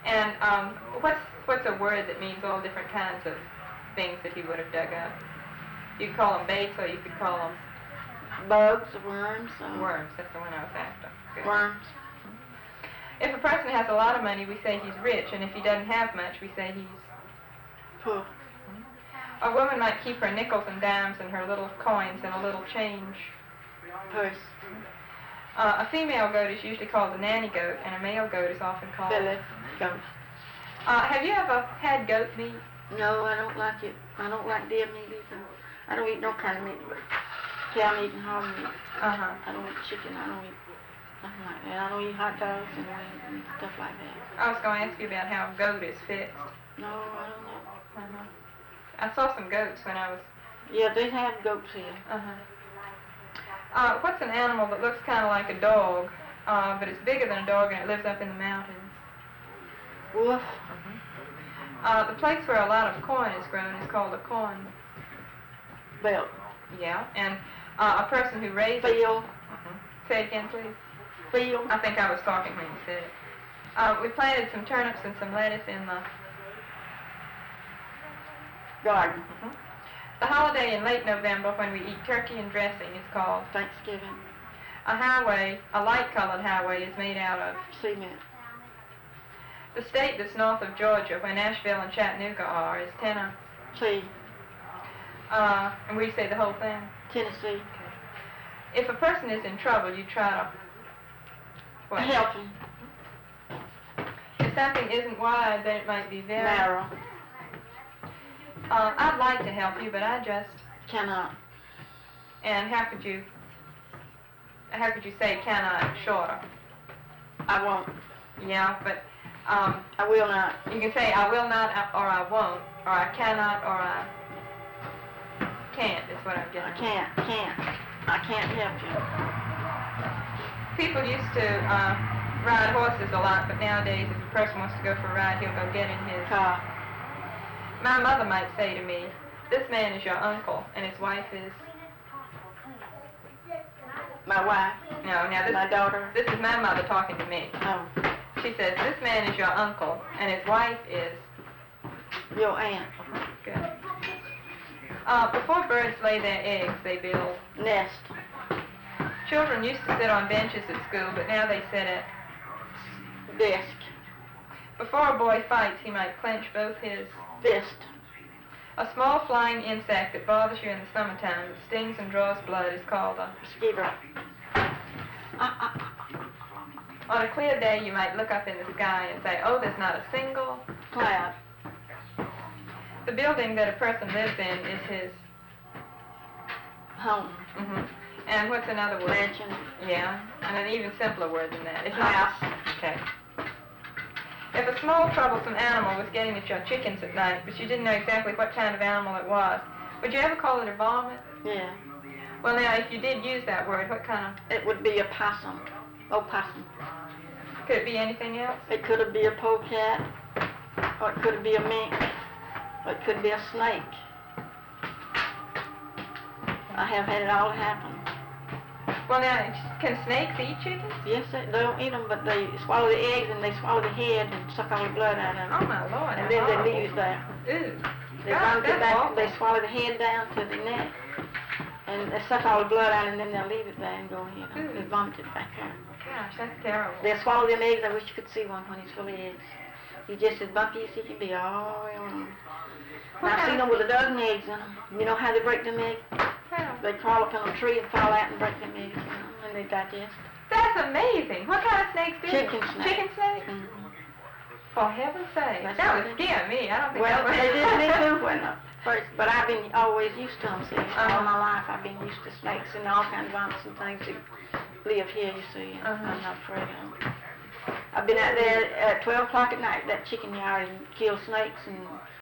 And what's a word that means all different kinds of things that he would have dug up? You could call them baits, or you could call them bugs, worms. Worms. That's the one I was after. Good. Worms. If a person has a lot of money, we say he's rich, and if he doesn't have much, we say he's poor. A woman might keep her nickels and dimes and her little coins in a little change purse. A female goat is usually called a nanny goat, and a male goat is often called Billy goat. Have you ever had goat meat? No, I don't like it. I don't like deer meat either. I don't eat no kind of meat, but cow meat and hog meat. I don't eat chicken. I don't eat nothing like that. I don't eat hot dogs and wings and stuff like that. I was going to ask you about how a goat is fixed. No, I don't know. I saw some goats when I was... Yeah, they have goats here. What's an animal that looks kind of like a dog, but it's bigger than a dog and it lives up in the mountains? Wolf. The place where a lot of corn is grown is called a corn belt. Yeah, and a person who raises... Field. Say it again, please. Field. I think I was talking when you said it. We planted some turnips and some lettuce in the garden. The holiday in late November when we eat turkey and dressing is called Thanksgiving. A highway, a light-colored highway, is made out of cement. The state that's north of Georgia, where Nashville and Chattanooga are, is Tennessee. And we say the whole thing? Tennessee. If a person is in trouble, you try to help him. If something isn't wide, then it might be very narrow. I'd like to help you, but I just cannot. And how could you say cannot shorter? I won't. Yeah, but I will not. You can say I will not, or I won't, or I cannot, or I can't. Is what I'm getting. I can't help you. People used to ride horses a lot, but nowadays, if a person wants to go for a ride, he'll go get in his car. My mother might say to me, "This man is your uncle," and his wife is my wife. No, now this my daughter. This is my mother talking to me. Oh. She says, "This man is your uncle," and his wife is your aunt. Good. Before birds lay their eggs, they build nest. Children used to sit on benches at school, but now they sit at desk. Before a boy fights, he might clench both his fist. A small flying insect that bothers you in the summertime, that stings and draws blood, is called a mosquito. On a clear day, you might look up in the sky and say, "Oh, there's not a single cloud." The building that a person lives in is his home. And what's another word? Mansion. Yeah, and an even simpler word than that. It's house. Okay. If a small, troublesome animal was getting at your chickens at night, but you didn't know exactly what kind of animal it was, would you ever call it a varmint? Yeah. Well, now, if you did use that word, what kind of... It would be a possum. Opossum. Could it be anything else? It could be a polecat, or it could be a mink, or it could be a snake. I have had it all happen. Well, now, can snakes eat chickens? Yes, they don't eat them, but they swallow the eggs and they swallow the head and suck all the blood out of them. Oh, my Lord. And then they leave it there. Ew. They vomit it back, they swallow the head down to the neck, and they suck all the blood out, and then they'll leave it there and go ahead and vomit it back out. Gosh, that's terrible. They'll swallow them eggs. I wish you could see one when he's full of eggs. He's just as bumpy as he can be all the way around. I've seen them with a dozen eggs in them. You know how they break them eggs? How? They crawl up on a tree and fall out and break them eggs, you know, and they digest. That's amazing. What kind of snakes do Chicken snakes. Chicken snakes? For heaven's sake. That would scare me. I don't think well, that would... they did me too when first, but I've been always used to them, see. All my life I've been used to snakes and all kinds of vomits and things that live here, you see, and I'm not afraid of them. I've been out there at 12 o'clock at night, that chicken yard, and killed snakes and